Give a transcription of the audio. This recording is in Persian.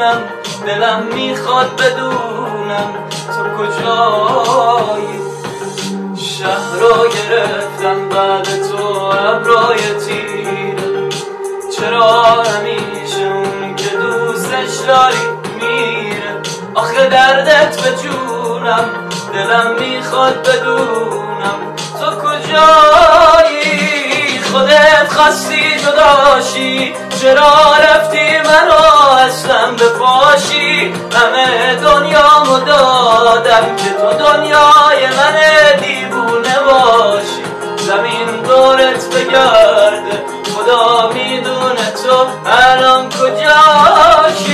بدونم، دلم میخواد بدونم تو کجایی. شهر رو گرفتم بعد تو ابرای تیره، چرا همیشه اون که دوستش داری میره؟ آخه دردت به جونم، دلم میخواد بدونم تو کجایی. خودت خواستی جداشی، چرا رفتی منو اصلا بپاشی؟ همه دنیامو دادم که تو دنیای من دیوونه باشی. زمین دورت بگرده، خدا میدونه تو الان کجاشی.